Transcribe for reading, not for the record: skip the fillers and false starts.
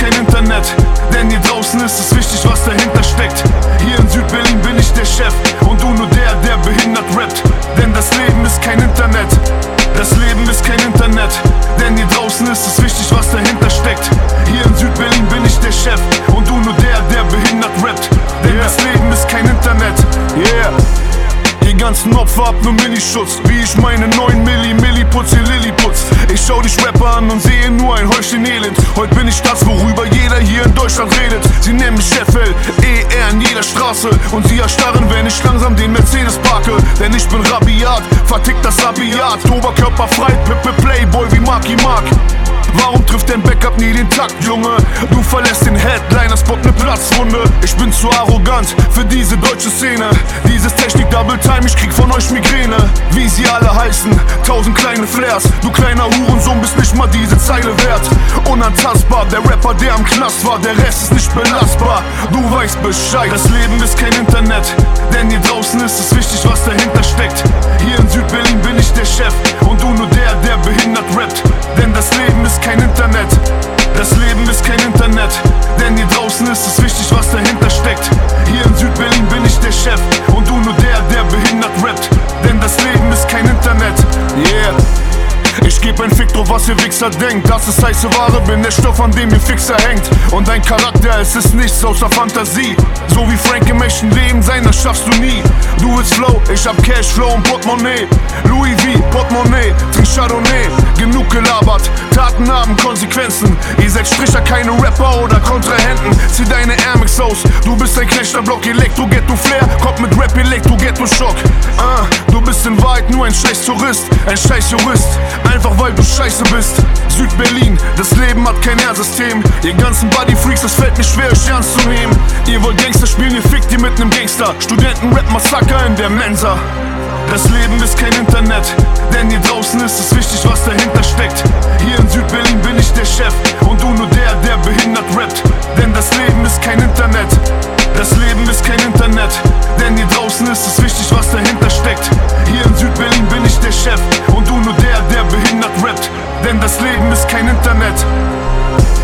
kein Internet, denn hier draußen ist es wichtig, was dahinter steckt. Hier in Südberlin bin ich der Chef und du nur der, der behindert rappt. Denn das Leben ist kein Internet, das Leben ist kein Internet, denn hier draußen ist es wichtig, was dahinter steckt. Hier in Südberlin bin ich der Chef und du nur der, der behindert rappt. Denn das Leben ist kein Internet, yeah. Die ganzen Opfer habt nur Minischutz, wie ich meine 9 Milli putz hier Lilliputz. Ich schau dich Rapper an und sehe nur ein Häufchen Elend. Heute bin ich das, worüber jeder hier in Deutschland redet. Sie nennen mich FL, ER in jeder Straße und sie erstarren, wenn ich langsam den Mercedes parke. Denn ich bin rabiat, vertickt das Rabiat, oberkörperfrei, Playboy wie Marky Mark. Warum trifft dein Backup nie den Takt, Junge? Du verlässt den Headliner-Spot ne Platzwunde. Ich bin zu arrogant für diese deutsche Szene. Dieses Technik-Double-Time, ich krieg von euch Migräne. Wie sie alle heißen, 1000 kleine Flares. Du kleiner Hurensohn bist nicht mal diese Zeile wert. Unantastbar, der Rapper, der am Knast war. Der Rest ist nicht belastbar, du weißt Bescheid. Das Leben ist kein Internet, denn hier draußen ist es wichtig, was dahinter steckt. Hier in Südberlin bin ich der Chef und du nur der, der behindert rappt. Denn das Leben ist kein Internet, das Leben ist kein Internet, denn hier draußen ist es wichtig, was dahinter steckt. Hier in Südberlin bin ich der Chef und du nur der, der behindert rappt. Denn das Leben ist kein Internet, yeah. Ich geb ein Fick drauf, was ihr Wichser denkt. Das ist heiße Ware, bin der Stoff, an dem ihr Fixer hängt. Und dein Charakter, es ist nichts außer Fantasie. So wie Frank im echten Leben sein, das schaffst du nie. Du willst Flow, ich hab Cashflow und Portemonnaie. Louis V, Portemonnaie, trink Chardonnay. Genug gelabert, Taten haben Konsequenzen. Ihr seid Stricher, keine Rapper oder Kontrahenten. Zieh deine Air Max aus, du bist ein Knechterblock. Elektro, Ghetto Flair, kommt mit Rap, Elektro, Ghetto Schock. Du bist in Wahrheit nur ein scheiß Tourist, ein scheiß Jurist. Einfach weil du scheiße bist. Südberlin, das Leben hat kein R-System. Ihr ganzen Bodyfreaks, das fällt mir schwer, euch ernst zu nehmen. Ihr wollt Gangster spielen, ihr fickt ihr mit nem Gangster. Studenten-Rap-Massaker in der Mensa. Das Leben ist kein Internet, denn hier draußen ist es wichtig, was dahinter steckt. Hier in Südberlin bin ich der Chef und du nur der, der behindert rappt. Denn das Leben ist kein Internet, das Leben ist kein Internet, denn hier draußen ist es wichtig, was dahinter steckt. Hier in Südberlin bin ich der Chef und du nur der, der behindert rappt. Denn das Leben ist kein Internet.